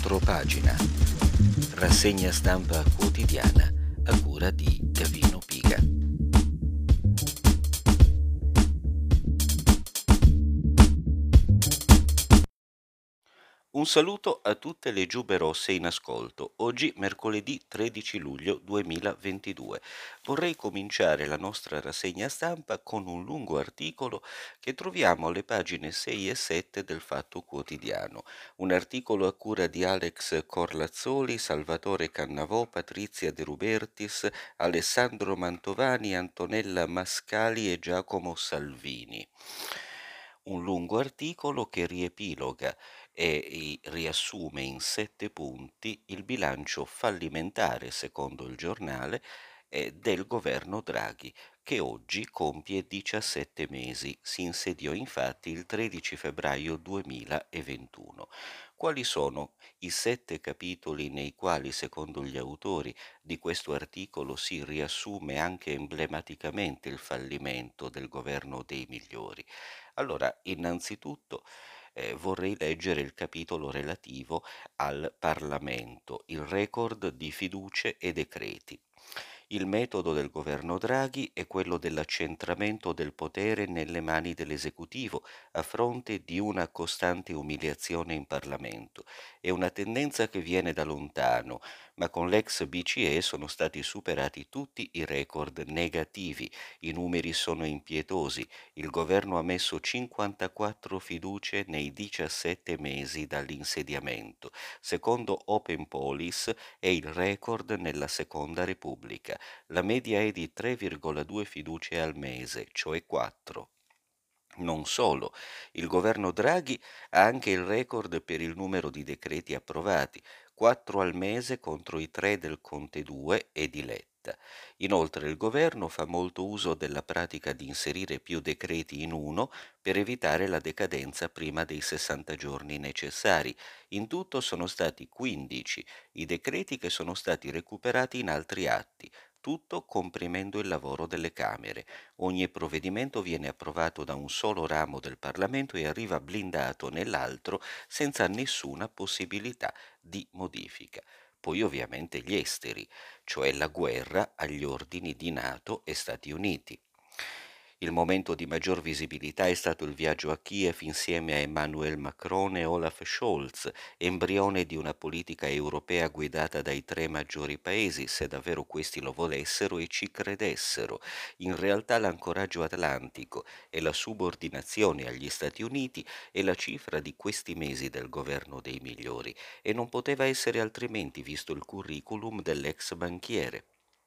Retropagina, rassegna stampa quotidiana a cura di Gavino Piga. Un saluto a tutte le giube rosse in ascolto. Oggi mercoledì 13 luglio 2022. Vorrei cominciare la nostra rassegna stampa con un lungo articolo che troviamo alle pagine 6 e 7 del Fatto Quotidiano. Un articolo a cura di Alex Corlazzoli, Salvatore Cannavò, Patrizia De Rubertis, Alessandro Mantovani, Antonella Mascali e Giacomo Salvini. Un lungo articolo che riepiloga e riassume in 7 punti il bilancio fallimentare, secondo il giornale, del governo Draghi, che oggi compie 17 mesi. Si insediò infatti il 13 febbraio 2021. Quali sono i 7 capitoli nei quali, secondo gli autori di questo articolo, si riassume anche emblematicamente il fallimento del governo dei migliori? Allora, innanzitutto vorrei leggere il capitolo relativo al Parlamento, il record di fiducie e decreti. Il metodo del governo Draghi è quello dell'accentramento del potere nelle mani dell'esecutivo a fronte di una costante umiliazione in Parlamento. È una tendenza che viene da lontano, ma con l'ex BCE sono stati superati tutti i record negativi, i numeri sono impietosi, il governo ha messo 54 fiducie nei 17 mesi dall'insediamento. Secondo Open Police è il record nella Seconda Repubblica. La media è di 3,2 fiducie al mese, cioè 4. Non solo, il governo Draghi ha anche il record per il numero di decreti approvati, 4 al mese contro i 3 del Conte 2 e di Letta. Inoltre il governo fa molto uso della pratica di inserire più decreti in uno per evitare la decadenza prima dei 60 giorni necessari. In tutto sono stati 15 i decreti che sono stati recuperati in altri atti, tutto comprimendo il lavoro delle Camere. Ogni provvedimento viene approvato da un solo ramo del Parlamento e arriva blindato nell'altro senza nessuna possibilità di modifica. Poi ovviamente gli esteri, cioè la guerra agli ordini di NATO e Stati Uniti. Il momento di maggior visibilità è stato il viaggio a Kiev insieme a Emmanuel Macron e Olaf Scholz, embrione di una politica europea guidata dai 3 maggiori paesi, se davvero questi lo volessero e ci credessero. In realtà l'ancoraggio atlantico e la subordinazione agli Stati Uniti è la cifra di questi mesi del governo dei migliori e non poteva essere altrimenti visto il curriculum dell'ex banchiere.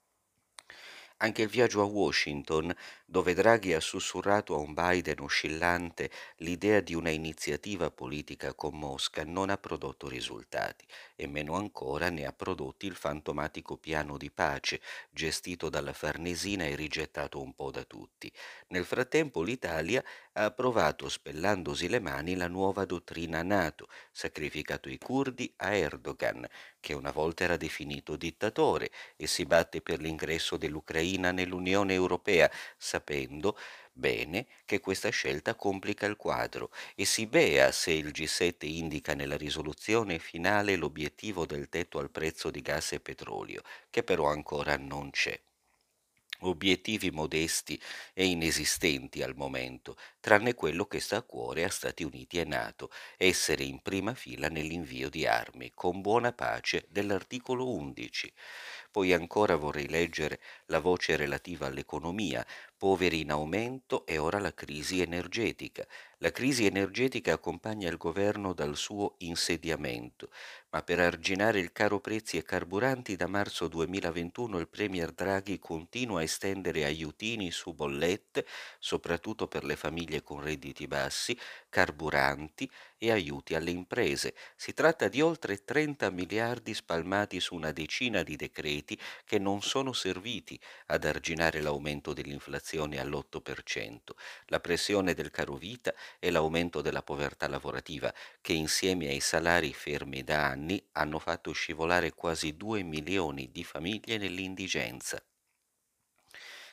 Anche il viaggio a Washington, dove Draghi ha sussurrato a un Biden oscillante l'idea di una iniziativa politica con Mosca, non ha prodotto risultati e meno ancora ne ha prodotti il fantomatico piano di pace gestito dalla Farnesina e rigettato un po' da tutti. Nel frattempo l'Italia ha approvato spellandosi le mani la nuova dottrina NATO, sacrificato i curdi a Erdogan, che una volta era definito dittatore, e si batte per l'ingresso dell'Ucraina nell'Unione Europea, sapendo bene che questa scelta complica il quadro e si bea se il G7 indica nella risoluzione finale l'obiettivo del tetto al prezzo di gas e petrolio, che però ancora non c'è. Obiettivi modesti e inesistenti al momento, tranne quello che sta a cuore a Stati Uniti e NATO, essere in prima fila nell'invio di armi, con buona pace dell'articolo 11. Poi ancora vorrei leggere la voce relativa all'economia, poveri in aumento e ora la crisi energetica. La crisi energetica accompagna il governo dal suo insediamento, ma per arginare il caro prezzi e carburanti da marzo 2021 il Premier Draghi continua a estendere aiutini su bollette, soprattutto per le famiglie con redditi bassi, carburanti e aiuti alle imprese. Si tratta di oltre 30 miliardi spalmati su una decina di decreti che non sono serviti ad arginare l'aumento dell'inflazione all'8%, la pressione del caro vita e l'aumento della povertà lavorativa, che insieme ai salari fermi da anni hanno fatto scivolare quasi 2 milioni di famiglie nell'indigenza.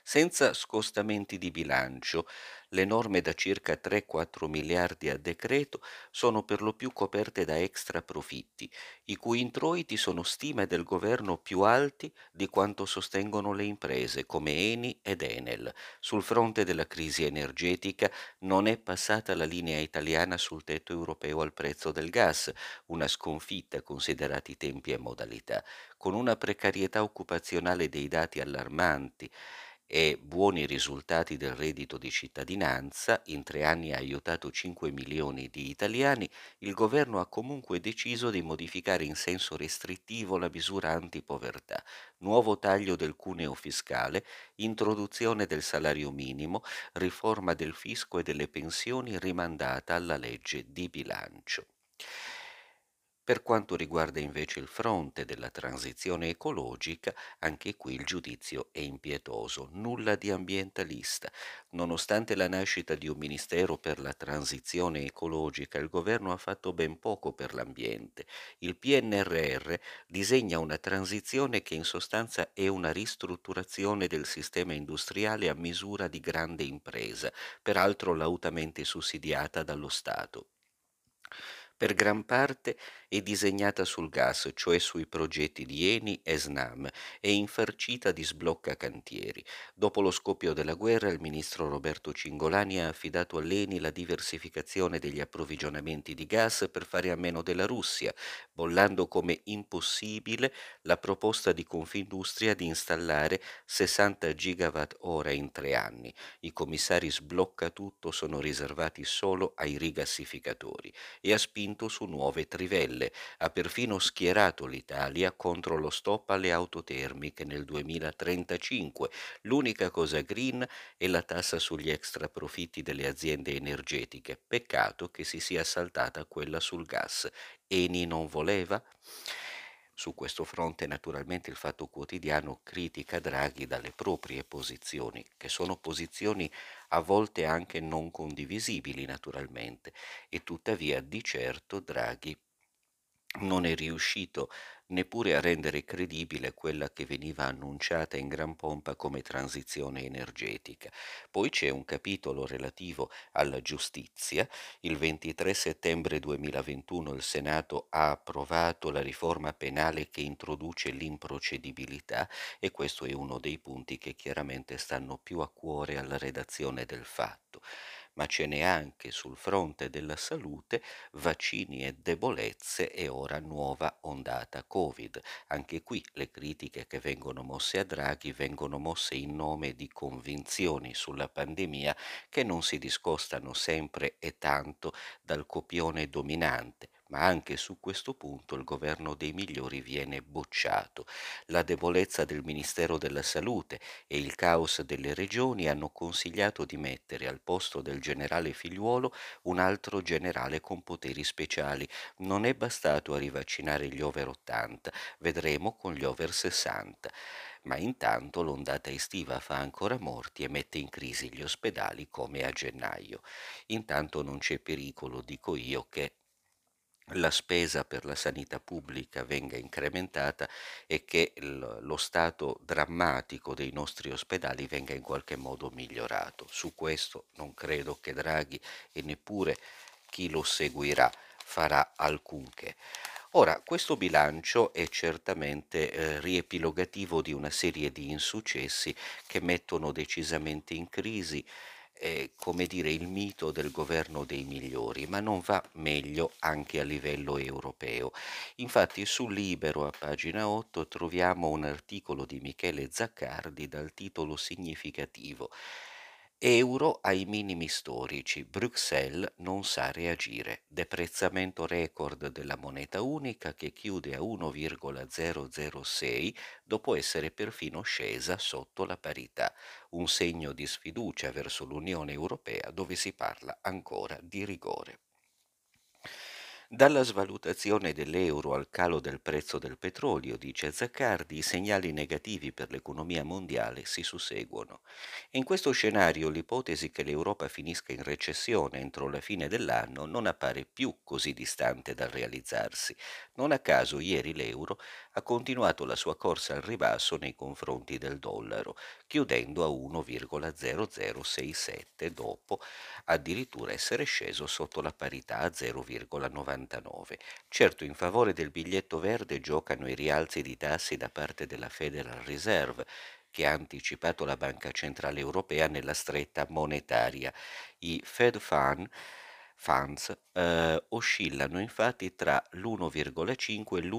Senza scostamenti di bilancio, le norme da circa 3-4 miliardi a decreto sono per lo più coperte da extra profitti, i cui introiti sono stime del governo più alti di quanto sostengono le imprese come Eni ed Enel. Sul fronte della crisi energetica non è passata la linea italiana sul tetto europeo al prezzo del gas, una sconfitta considerati tempi e modalità, con una precarietà occupazionale dei dati allarmanti e buoni risultati del reddito di cittadinanza, in 3 anni ha aiutato 5 milioni di italiani, il governo ha comunque deciso di modificare in senso restrittivo la misura antipovertà, nuovo taglio del cuneo fiscale, introduzione del salario minimo, riforma del fisco e delle pensioni rimandata alla legge di bilancio. Per quanto riguarda invece il fronte della transizione ecologica, anche qui il giudizio è impietoso, nulla di ambientalista. Nonostante la nascita di un Ministero per la transizione ecologica, il governo ha fatto ben poco per l'ambiente. Il PNRR disegna una transizione che in sostanza è una ristrutturazione del sistema industriale a misura di grande impresa, peraltro lautamente sussidiata dallo Stato. Per gran parte è disegnata sul gas, cioè sui progetti di Eni e Snam, e infarcita di sblocca cantieri. Dopo lo scoppio della guerra, il ministro Roberto Cingolani ha affidato all'Eni la diversificazione degli approvvigionamenti di gas per fare a meno della Russia, bollando come impossibile la proposta di Confindustria di installare 60 gigawatt ora in 3 anni. I commissari sblocca tutto sono riservati solo ai rigassificatori e ha spinto su nuove trivelle, ha perfino schierato l'Italia contro lo stop alle auto termiche nel 2035. L'unica cosa green è la tassa sugli extra profitti delle aziende energetiche. Peccato che si sia saltata quella sul gas. Eni non voleva? Su questo fronte naturalmente il Fatto Quotidiano critica Draghi dalle proprie posizioni, che sono posizioni a volte anche non condivisibili naturalmente, e tuttavia di certo Draghi non è riuscito neppure a rendere credibile quella che veniva annunciata in gran pompa come transizione energetica. Poi c'è un capitolo relativo alla giustizia. Il 23 settembre 2021 il Senato ha approvato la riforma penale che introduce l'improcedibilità e questo è uno dei punti che chiaramente stanno più a cuore alla redazione del Fatto. Ma ce n'è anche sul fronte della salute, vaccini e debolezze e ora nuova ondata Covid. Anche qui le critiche che vengono mosse a Draghi vengono mosse in nome di convinzioni sulla pandemia che non si discostano sempre e tanto dal copione dominante. Ma anche su questo punto il governo dei migliori viene bocciato. La debolezza del Ministero della Salute e il caos delle regioni hanno consigliato di mettere al posto del generale Figliuolo un altro generale con poteri speciali. Non è bastato a rivaccinare gli over 80, vedremo con gli over 60. Ma intanto l'ondata estiva fa ancora morti e mette in crisi gli ospedali come a gennaio. Intanto non c'è pericolo, dico io, che la spesa per la sanità pubblica venga incrementata e che lo stato drammatico dei nostri ospedali venga in qualche modo migliorato. Su questo non credo che Draghi e neppure chi lo seguirà farà alcunché. Ora, questo bilancio è certamente riepilogativo di una serie di insuccessi che mettono decisamente in crisi come dire, il mito del governo dei migliori, ma non va meglio anche a livello europeo. Infatti su Libero, a pagina 8, troviamo un articolo di Michele Zaccardi dal titolo significativo: Euro ai minimi storici, Bruxelles non sa reagire, deprezzamento record della moneta unica che chiude a 1,006 dopo essere perfino scesa sotto la parità, un segno di sfiducia verso l'Unione Europea dove si parla ancora di rigore. Dalla svalutazione dell'euro al calo del prezzo del petrolio, dice Zaccardi, i segnali negativi per l'economia mondiale si susseguono. In questo scenario l'ipotesi che l'Europa finisca in recessione entro la fine dell'anno non appare più così distante dal realizzarsi. Non a caso ieri l'euro ha continuato la sua corsa al ribasso nei confronti del dollaro, chiudendo a 1,0067 dopo addirittura essere sceso sotto la parità a 0,99. Certo, in favore del biglietto verde giocano i rialzi di tassi da parte della Federal Reserve, che ha anticipato la Banca Centrale Europea nella stretta monetaria. I Funds oscillano infatti tra l'1,5 e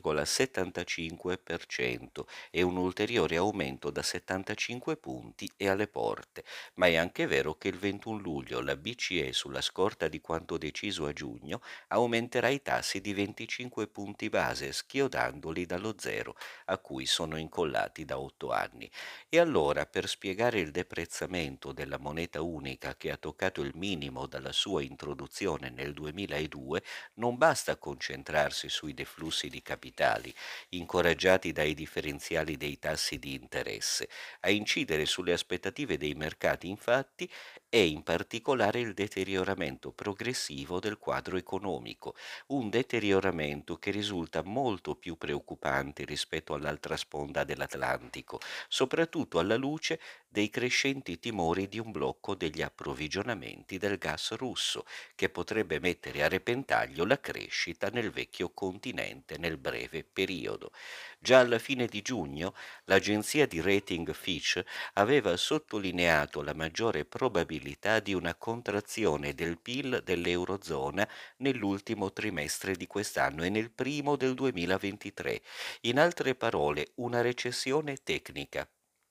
l'1,75% e un ulteriore aumento da 75 punti è alle porte. Ma è anche vero che il 21 luglio la BCE, sulla scorta di quanto deciso a giugno, aumenterà i tassi di 25 punti base, schiodandoli dallo zero a cui sono incollati da 8 anni. E allora, per spiegare il deprezzamento della moneta unica che ha toccato il minimo dalla sua introduzione nel 2002, non basta concentrarsi sui deflussi di capitali, incoraggiati dai differenziali dei tassi di interesse. A incidere sulle aspettative dei mercati, infatti, è in particolare il deterioramento progressivo del quadro economico, un deterioramento che risulta molto più preoccupante rispetto all'altra sponda dell'Atlantico, soprattutto alla luce dei crescenti timori di un blocco degli approvvigionamenti del gas russo, che potrebbe mettere a repentaglio la crescita nel vecchio continente nel breve periodo. Già alla fine di giugno l'agenzia di rating Fitch aveva sottolineato la maggiore probabilità di una contrazione del PIL dell'Eurozona nell'ultimo trimestre di quest'anno e nel primo del 2023. In altre parole, una recessione tecnica.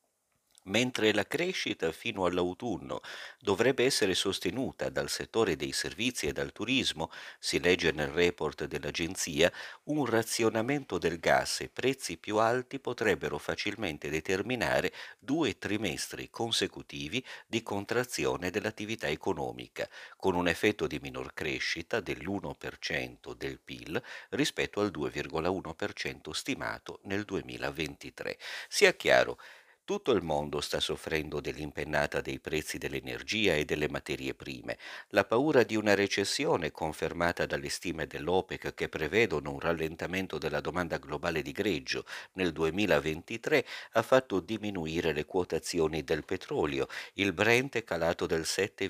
Mentre la crescita fino all'autunno dovrebbe essere sostenuta dal settore dei servizi e dal turismo, si legge nel report dell'agenzia, un razionamento del gas e prezzi più alti potrebbero facilmente determinare 2 trimestri consecutivi di contrazione dell'attività economica, con un effetto di minor crescita dell'1% del PIL rispetto al 2,1% stimato nel 2023. Sia chiaro, tutto il mondo sta soffrendo dell'impennata dei prezzi dell'energia e delle materie prime. La paura di una recessione, confermata dalle stime dell'OPEC che prevedono un rallentamento della domanda globale di greggio nel 2023, ha fatto diminuire le quotazioni del petrolio. Il Brent è calato del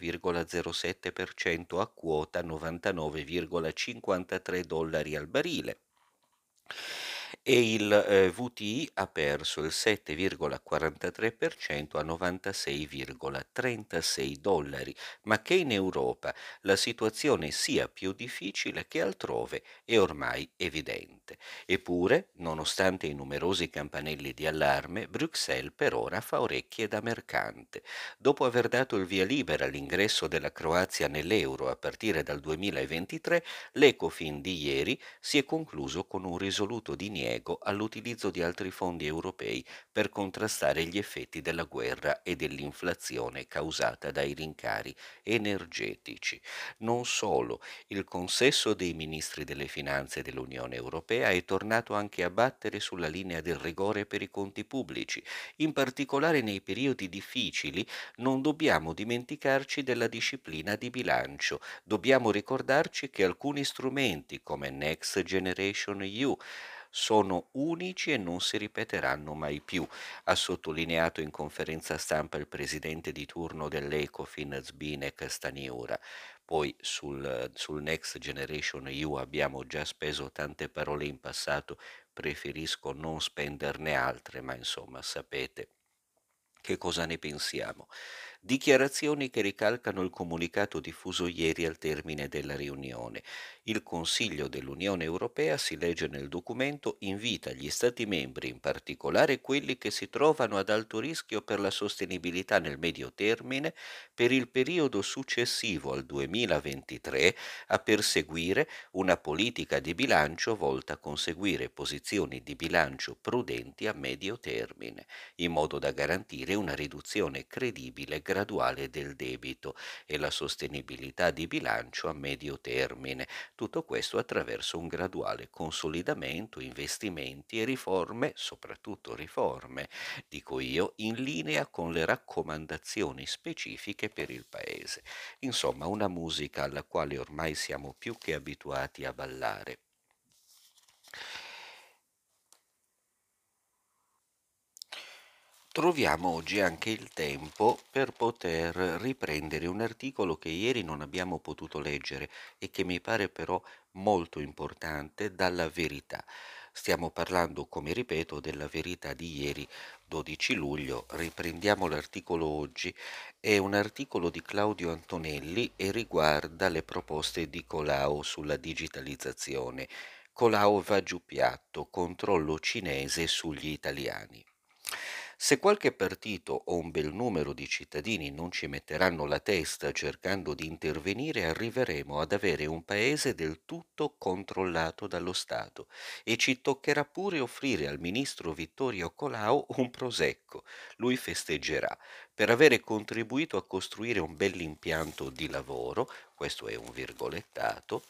7,07% a quota 99,53 dollari al barile e il VTI ha perso il 7,43% a 96,36 dollari, ma che in Europa la situazione sia più difficile che altrove è ormai evidente. Eppure, nonostante i numerosi campanelli di allarme, Bruxelles per ora fa orecchie da mercante. Dopo aver dato il via libera all'ingresso della Croazia nell'euro a partire dal 2023, l'Ecofin di ieri si è concluso con un risoluto diniego all'utilizzo di altri fondi europei per contrastare gli effetti della guerra e dell'inflazione causata dai rincari energetici. Non solo, il consesso dei ministri delle finanze dell'Unione Europea è tornato anche a battere sulla linea del rigore per i conti pubblici. In particolare nei periodi difficili non dobbiamo dimenticarci della disciplina di bilancio. Dobbiamo ricordarci che alcuni strumenti come Next Generation EU sono unici e non si ripeteranno mai più, ha sottolineato in conferenza stampa il presidente di turno dell'Ecofin Zbigniew Staniura. Poi sul Next Generation EU abbiamo già speso tante parole in passato, preferisco non spenderne altre, ma insomma sapete che cosa ne pensiamo. Dichiarazioni che ricalcano il comunicato diffuso ieri al termine della riunione. Il Consiglio dell'Unione Europea, si legge nel documento, invita gli Stati membri, in particolare quelli che si trovano ad alto rischio per la sostenibilità nel medio termine, per il periodo successivo al 2023, a perseguire una politica di bilancio volta a conseguire posizioni di bilancio prudenti a medio termine, in modo da garantire una riduzione credibile graduale del debito e la sostenibilità di bilancio a medio termine. Tutto questo attraverso un graduale consolidamento, investimenti e riforme, soprattutto riforme, dico io, in linea con le raccomandazioni specifiche per il Paese. Insomma, una musica alla quale ormai siamo più che abituati a ballare. Troviamo oggi anche il tempo per poter riprendere un articolo che ieri non abbiamo potuto leggere e che mi pare però molto importante, dalla Verità. Stiamo parlando, come ripeto, della Verità di ieri, 12 luglio. Riprendiamo l'articolo oggi. È un articolo di Claudio Antonelli e riguarda le proposte di Colau sulla digitalizzazione. Colau va giù piatto, controllo cinese sugli italiani. Se qualche partito o un bel numero di cittadini non ci metteranno la testa cercando di intervenire, arriveremo ad avere un paese del tutto controllato dallo Stato e ci toccherà pure offrire al ministro Vittorio Colau un prosecco. Lui festeggerà per avere contribuito a costruire un bell'impianto di lavoro, questo è un virgolettato,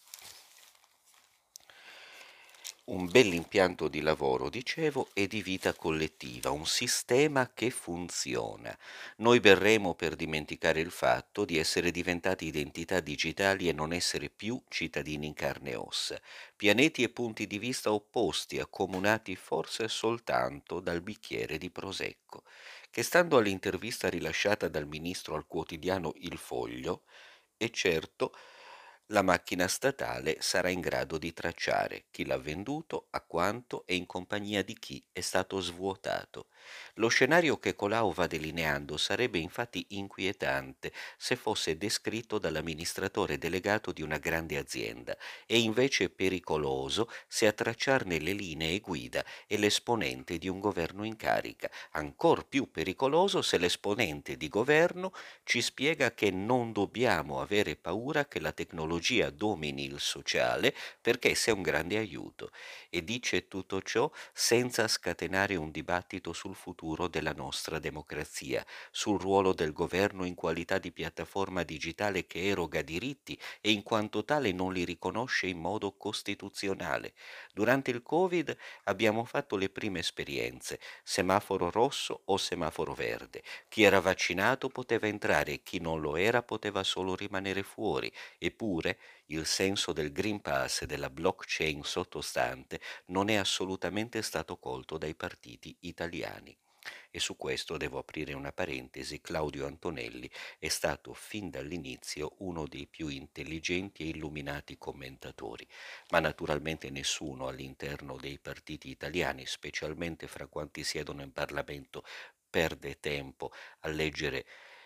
un bell'impianto di lavoro, dicevo, e di vita collettiva, un sistema che funziona. Noi berremo per dimenticare il fatto di essere diventati identità digitali e non essere più cittadini in carne e ossa, pianeti e punti di vista opposti, accomunati forse soltanto dal bicchiere di prosecco, che stando all'intervista rilasciata dal ministro al quotidiano Il Foglio, e certo, la macchina statale sarà in grado di tracciare chi l'ha venduto, a quanto e in compagnia di chi è stato svuotato. Lo scenario che Colau va delineando sarebbe infatti inquietante se fosse descritto dall'amministratore delegato di una grande azienda e invece pericoloso se a tracciarne le linee guida è l'esponente di un governo in carica, ancor più pericoloso se l'esponente di governo ci spiega che non dobbiamo avere paura che la tecnologia domini il sociale perché sia un grande aiuto, e dice tutto ciò senza scatenare un dibattito sul futuro della nostra democrazia, sul ruolo del governo in qualità di piattaforma digitale che eroga diritti e in quanto tale non li riconosce in modo costituzionale. Durante il Covid abbiamo fatto le prime esperienze, semaforo rosso o semaforo verde. Chi era vaccinato poteva entrare, chi non lo era poteva solo rimanere fuori, eppure il senso del Green Pass e della blockchain sottostante non è assolutamente stato colto dai partiti italiani. E su questo devo aprire una parentesi: Claudio Antonelli è stato fin dall'inizio uno dei più intelligenti e illuminati commentatori, ma naturalmente nessuno all'interno dei partiti italiani, specialmente fra quanti siedono in Parlamento, perde tempo a leggere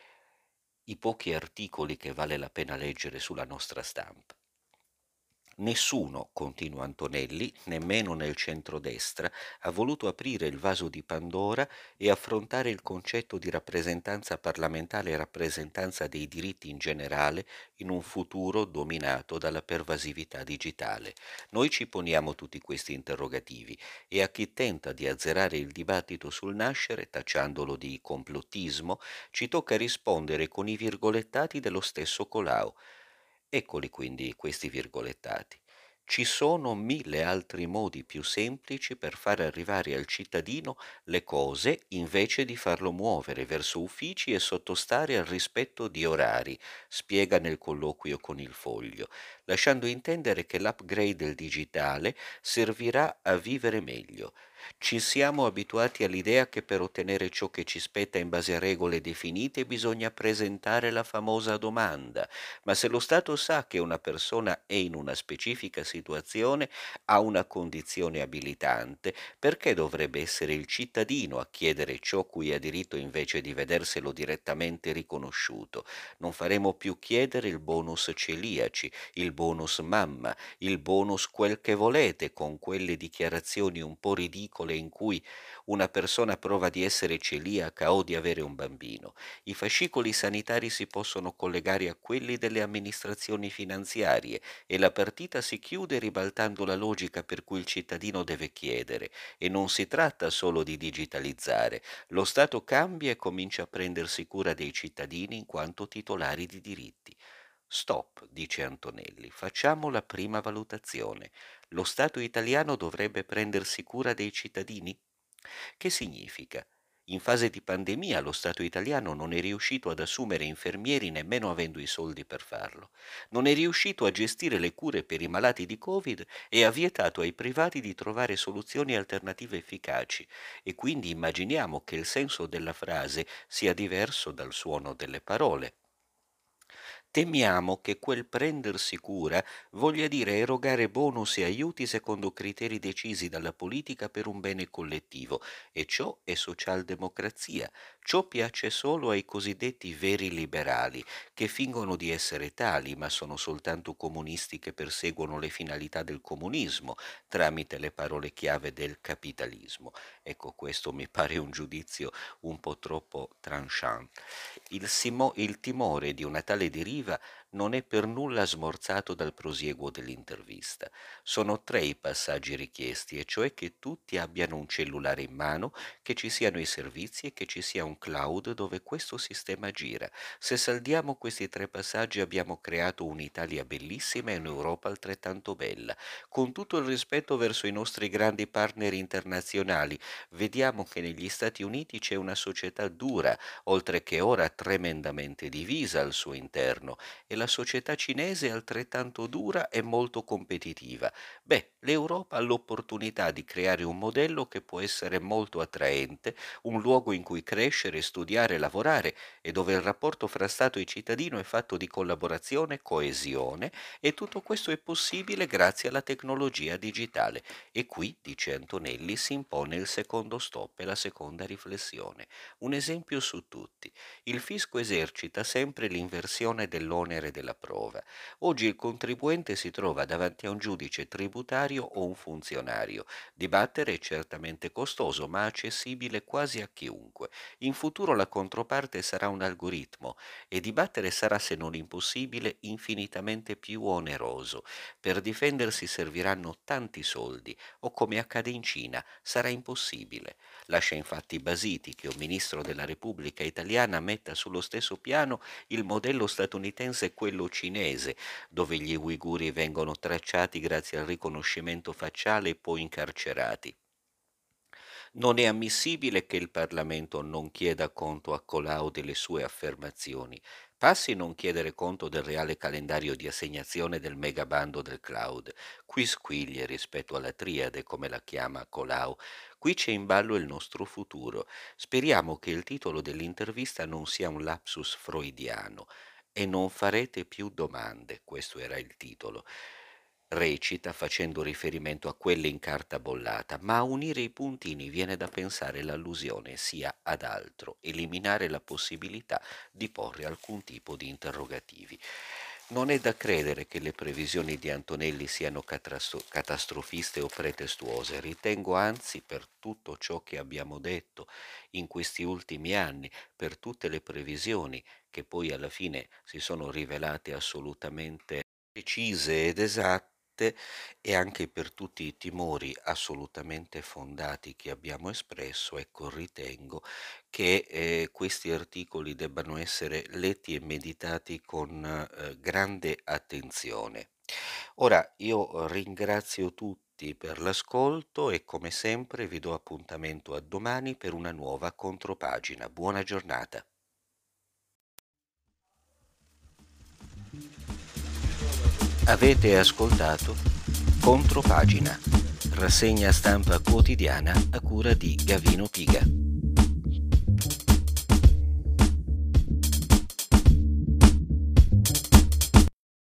i pochi articoli che vale la pena leggere sulla nostra stampa. Nessuno, continua Antonelli, nemmeno nel centrodestra, ha voluto aprire il vaso di Pandora e affrontare il concetto di rappresentanza parlamentare e rappresentanza dei diritti in generale in un futuro dominato dalla pervasività digitale. Noi ci poniamo tutti questi interrogativi e a chi tenta di azzerare il dibattito sul nascere, tacciandolo di complottismo, ci tocca rispondere con i virgolettati dello stesso Colau. Eccoli quindi questi virgolettati. Ci sono mille altri modi più semplici per far arrivare al cittadino le cose invece di farlo muovere verso uffici e sottostare al rispetto di orari, spiega nel colloquio con il Foglio, lasciando intendere che l'upgrade del digitale servirà a vivere meglio. Ci siamo abituati all'idea che per ottenere ciò che ci spetta in base a regole definite bisogna presentare la famosa domanda, ma se lo Stato sa che una persona è in una specifica situazione, ha una condizione abilitante, perché dovrebbe essere il cittadino a chiedere ciò cui ha diritto invece di vederselo direttamente riconosciuto? Non faremo più chiedere il bonus celiaci, il bonus mamma, il bonus quel che volete, con quelle dichiarazioni un po' ridicole edicole in cui una persona prova di essere celiaca o di avere un bambino. I fascicoli sanitari si possono collegare a quelli delle amministrazioni finanziarie e la partita si chiude ribaltando la logica per cui il cittadino deve chiedere. E non si tratta solo di digitalizzare. Lo Stato cambia e comincia a prendersi cura dei cittadini in quanto titolari di diritti. Stop, dice Antonelli, facciamo la prima valutazione. Lo Stato italiano dovrebbe prendersi cura dei cittadini? Che significa? In fase di pandemia lo Stato italiano non è riuscito ad assumere infermieri nemmeno avendo i soldi per farlo. Non è riuscito a gestire le cure per i malati di Covid e ha vietato ai privati di trovare soluzioni alternative efficaci. E quindi immaginiamo che il senso della frase sia diverso dal suono delle parole. Temiamo che quel prendersi cura voglia dire erogare bonus e aiuti secondo criteri decisi dalla politica per un bene collettivo, e ciò è socialdemocrazia. Ciò piace solo ai cosiddetti veri liberali, che fingono di essere tali, ma sono soltanto comunisti che perseguono le finalità del comunismo tramite le parole chiave del capitalismo. Ecco, questo mi pare un giudizio un po' troppo tranchant. Il timore di una tale deriva non è per nulla smorzato dal prosieguo dell'intervista. Sono 3 i passaggi richiesti, e cioè che tutti abbiano un cellulare in mano, che ci siano i servizi e che ci sia un cloud dove questo sistema gira. Se saldiamo questi 3 passaggi abbiamo creato un'Italia bellissima e un'Europa altrettanto bella. Con tutto il rispetto verso i nostri grandi partner internazionali, vediamo che negli Stati Uniti c'è una società dura, oltre che ora tremendamente divisa al suo interno, e la società cinese è altrettanto dura e molto competitiva. Beh, l'Europa ha l'opportunità di creare un modello che può essere molto attraente, un luogo in cui crescere, studiare, lavorare, e dove il rapporto fra Stato e cittadino è fatto di collaborazione, coesione, e tutto questo è possibile grazie alla tecnologia digitale. E qui, dice Antonelli, si impone il secondo stop e la seconda riflessione. Un esempio su tutti. Il fisco esercita sempre l'inversione dell'onere della prova. Oggi il contribuente si trova davanti a un giudice tributario o un funzionario. Dibattere è certamente costoso, ma accessibile quasi a chiunque. In futuro la controparte sarà un algoritmo e dibattere sarà, se non impossibile, infinitamente più oneroso. Per difendersi serviranno tanti soldi, o come accade in Cina, sarà impossibile. Lascia infatti basiti che un ministro della Repubblica italiana metta sullo stesso piano il modello statunitense e quello cinese, dove gli uiguri vengono tracciati grazie al riconoscimento facciale e poi incarcerati. Non è ammissibile che il Parlamento non chieda conto a Colau delle sue affermazioni. Passi non chiedere conto del reale calendario di assegnazione del megabando del cloud. Qui squiglie rispetto alla triade, come la chiama Colau. Qui c'è in ballo il nostro futuro. Speriamo che il titolo dell'intervista non sia un lapsus freudiano. E non farete più domande, questo era il titolo. Recita facendo riferimento a quelle in carta bollata, ma a unire i puntini viene da pensare l'allusione sia ad altro, eliminare la possibilità di porre alcun tipo di interrogativi. Non è da credere che le previsioni di Antonelli siano catastrofiste o pretestuose. Ritengo anzi, per tutto ciò che abbiamo detto in questi ultimi anni, per tutte le previsioni che poi alla fine si sono rivelate assolutamente precise ed esatte, e anche per tutti i timori assolutamente fondati che abbiamo espresso, ecco, ritengo che questi articoli debbano essere letti e meditati con grande attenzione. Ora io ringrazio tutti per l'ascolto e come sempre vi do appuntamento a domani per una nuova contropagina. Buona giornata. Avete ascoltato Contropagina, rassegna stampa quotidiana a cura di Gavino Piga.